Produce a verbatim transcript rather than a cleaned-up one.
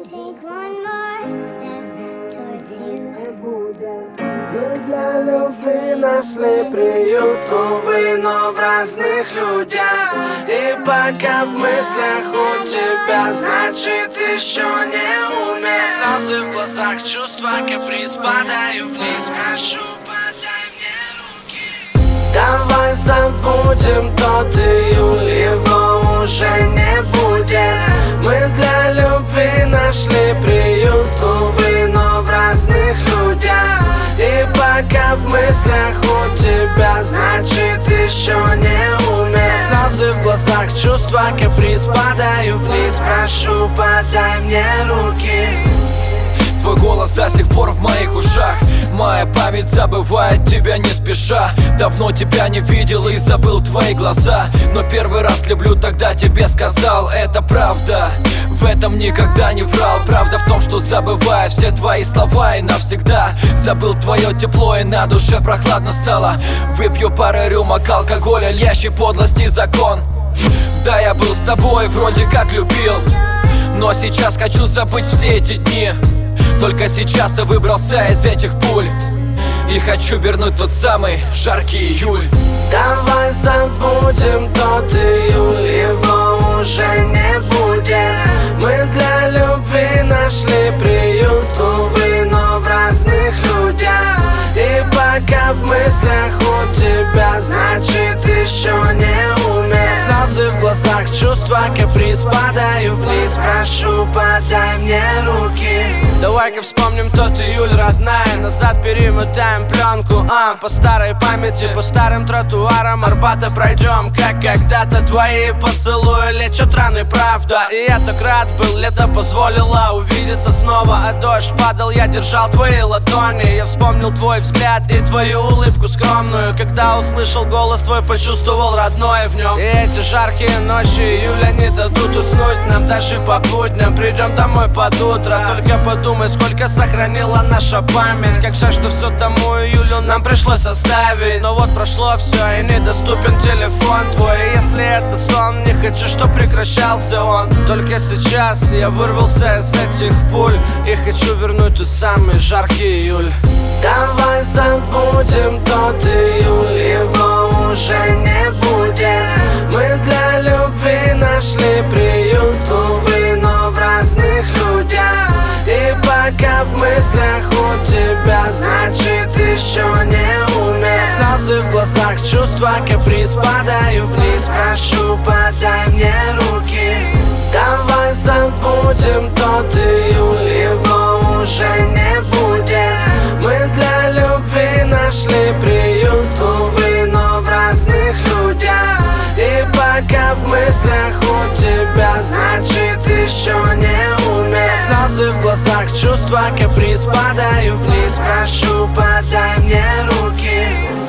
can take one more step towards you. Мы для любви нашли приют, увы, но в разных людях. И пока в мыслях у тебя, значит еще не умер. Слезы в глазах, чувства, каприз, падаю вниз, прошу, подай мне руки. Давай забудем тот июль, его уже не будет. Мы для любви нашли приют, увы, но в разных людях. И пока в мыслях у тебя, значит еще не умер. Слезы в глазах, чувства, каприз, падаю вниз, прошу, подай мне руки. Твой голос до сих пор в моих ушах. Моя память забывает тебя не спеша. Давно тебя не видел и забыл твои глаза. Но первый раз люблю, тогда тебе сказал. Это правда, в этом никогда не врал. Правда в том, что забываю все твои слова и навсегда. Забыл твое тепло и на душе прохладно стало. Выпью пару рюмок алкоголя, льящий подлости закон. Да, я был с тобой, вроде как любил, но сейчас хочу забыть все эти дни. Только сейчас я выбрался из этих пуль и хочу вернуть тот самый жаркий июль. Давай забудем тот июль, его уже не будет. Мы для любви нашли приют, увы, но в разных людях. И пока в мыслях у тебя, значит еще не умер. Слезы в глазах, чувства, каприз, падаю вниз, прошу, подай мне руки. Давай-ка вспомним тот июль, родная, назад перемотаем пленку, а по старой памяти, по старым тротуарам Арбата пройдем, как когда-то твои поцелуи лечат раны, правда. И я так рад был, лето позволило увидеться снова. А дождь падал, я держал твои ладони. Я вспомнил твой взгляд и твою улыбку скромную. Когда услышал голос твой, почувствовал родное в нем. И эти жаркие ночи июля не дадут уснуть нам даже по будням. Придем домой под утро, только подумай, сколько сохранила наша память. Как жаль, что все тому июлю нам пришлось оставить. Но вот прошло все и недоступен телефон твой. И если это сон, не хочу, чтоб прекращался он. Только сейчас я вырвался из этих пуль и хочу вернуть тот самый жаркий июль. Давай забудем тот июль, его уже не будет. Мы для любви нашли приют, увы, но в разных людях. И пока в мыслях у тебя, значит еще не умер. Слезы в глазах, чувства, каприз, падаю вниз, прошу, подай мне руки. Давай забудем тот июль, его уже не будет. Мы для любви нашли приют, увы, но в разных людях. И пока в мыслях у тебя, значит еще не умер. Слезы в глазах, чувства, каприз, падаю вниз, прошу, подай мне руки.